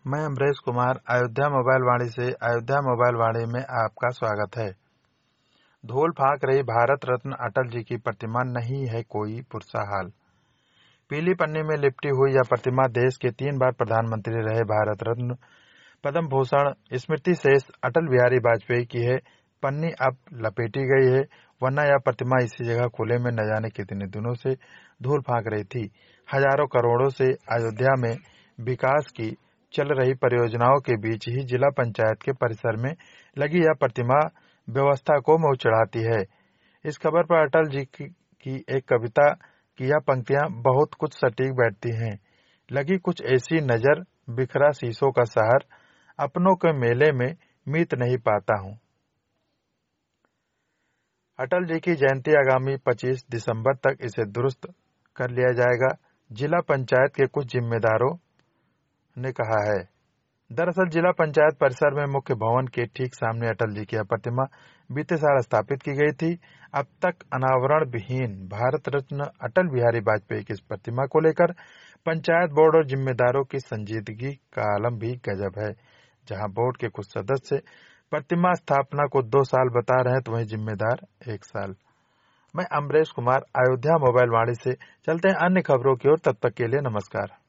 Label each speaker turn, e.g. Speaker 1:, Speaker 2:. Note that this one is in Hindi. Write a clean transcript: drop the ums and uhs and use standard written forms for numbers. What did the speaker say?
Speaker 1: मैं अमरेश कुमार अयोध्या मोबाइल वाणी से अयोध्या मोबाइल वाणी में आपका स्वागत है। धूल फांक रही भारत रत्न अटल जी की प्रतिमा नहीं है कोई पुरसा हाल। पीली पन्नी में लिपटी हुई यह प्रतिमा देश के 3 बार प्रधानमंत्री रहे भारत रत्न पद्म भूषण स्मृति शेष अटल बिहारी वाजपेयी की है। पन्नी अब लपेटी गई है, वरना यह प्रतिमा इसी जगह खुले में न जाने कितने दिनों से धूल फांक रही थी। हजारों करोड़ों से अयोध्या में विकास की चल रही परियोजनाओं के बीच ही जिला पंचायत के परिसर में लगी यह प्रतिमा व्यवस्था को मोह चढ़ाती है। इस खबर पर अटल जी की एक कविता की यह पंक्तियां बहुत कुछ सटीक बैठती हैं। लगी कुछ ऐसी नजर, बिखरा शीशों का शहर, अपनों के मेले में मीत नहीं पाता हूं। अटल जी की जयंती आगामी 25 दिसंबर तक इसे दुरुस्त कर लिया जाएगा, जिला पंचायत के कुछ जिम्मेदारों ने कहा है। दरअसल जिला पंचायत परिसर में मुख्य भवन के ठीक सामने अटल जी की यह प्रतिमा बीते साल स्थापित की गई थी। अब तक अनावरण विहीन भारत रत्न अटल बिहारी वाजपेयी की इस प्रतिमा को लेकर पंचायत बोर्ड और जिम्मेदारों की संजीदगी का आलम भी गजब है। जहां बोर्ड के कुछ सदस्य प्रतिमा स्थापना को 2 साल बता रहे हैं, तो वहीं जिम्मेदार 1 साल। मैं अमरेश कुमार अयोध्या मोबाइल वाणी से चलते हैं अन्य खबरों की ओर। तब तक के लिए नमस्कार।